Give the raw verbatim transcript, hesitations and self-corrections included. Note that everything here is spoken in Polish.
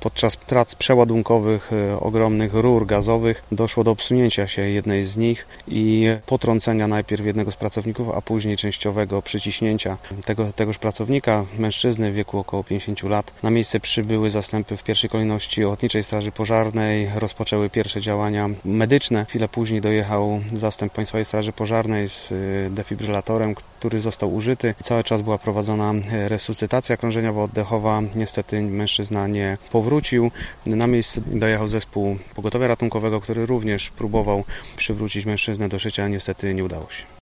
Podczas prac przeładunkowych ogromnych rur gazowych doszło do obsunięcia się jednej z nich i potrącenia najpierw jednego z pracowników, a później częściowego przyciśnięcia tego, tegoż pracownika, mężczyzny w wieku około pięćdziesięciu lat. Na miejsce przybyły zastępy w pierwszej kolejności Ochotniczej Straży Pożarnej, rozpoczęły pierwsze działania medyczne. Chwilę później dojechał zastęp Państwowej Straży Pożarnej z defibrylatorem, który został użyty. Cały czas była prowadzona resuscytacja krążeniowo-oddechowa. Niestety mężczyzna nie powrócił. Na miejsce dojechał zespół pogotowia ratunkowego, który również próbował przywrócić mężczyznę do życia. Niestety nie udało się.